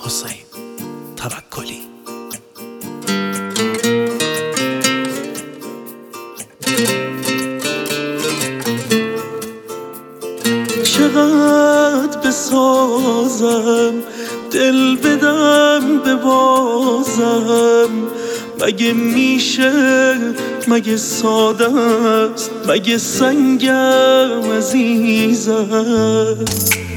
حسین توکلی. چقدر بسازم دل بدم ببازم، مگه میشه، مگه ساده است، مگه سنگم عزیزم.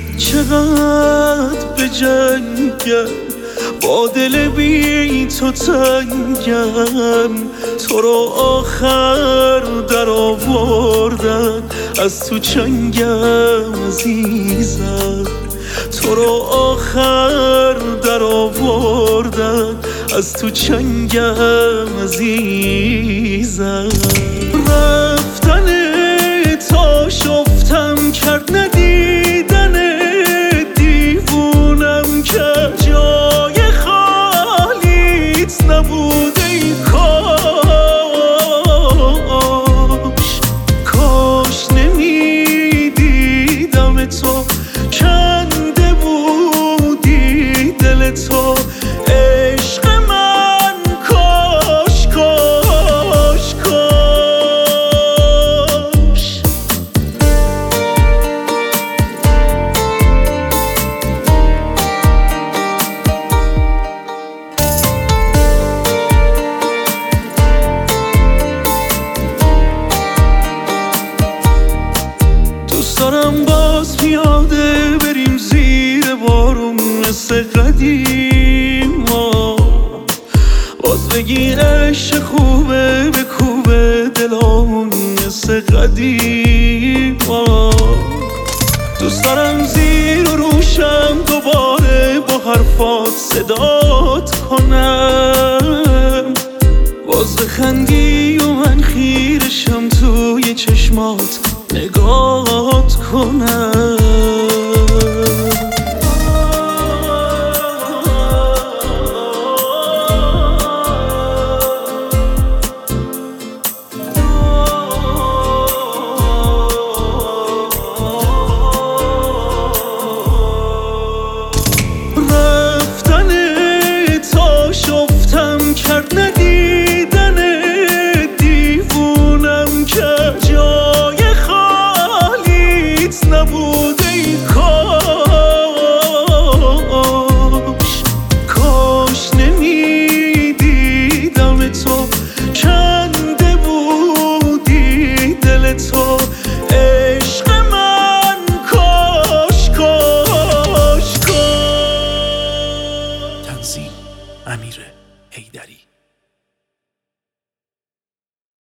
چقدر بجنگم با دل بی تو تنگم، تو رو آخر در آوردن از تو چنگم عزیزم. تو رو آخر در آوردن از تو چنگم عزیزم. رفتن تا شفتم کرد ندیدن، دیوونم که جای خالیت نبود ای کاش. کاش نمیدیدم تو، کنده بودی دل تو عشق من. کاش کاش کاش. دوست دارم باز پیاده بریم زیر بارون مثل قدیما، باز بگی عشق خوبه بکوبه دلامون مثل قدیما. دوست دارم زیر و روشم دوباره با حرفات صدات کنم، باز بخندی و من خیرشم توی چشمات نگات کنم. رفتن تا شفتم کرد ندیدن، دیوونم که جای خالیت نبود ای کاش. کاش نمیدیدم تو، کنده بودی دل تو عشق من. کاش کاش کاش. تنظیم امیر حیدری.